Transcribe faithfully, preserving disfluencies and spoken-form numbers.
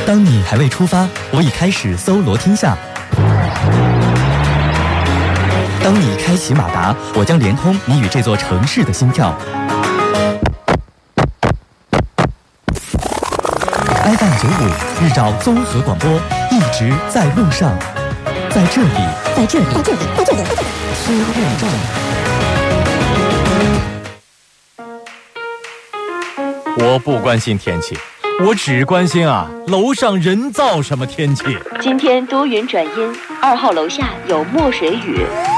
当你还未出发，我已开始搜罗天下；当你开启马达，我将连通你与这座城市的心跳。F M 九五日照综合广播，一直在路上，在这里， 在这里，在这里，在这里， 听日照。 我不关心天气，我只关心啊，楼上人造什么天气？ 今天多云转阴，二号楼下有墨水雨。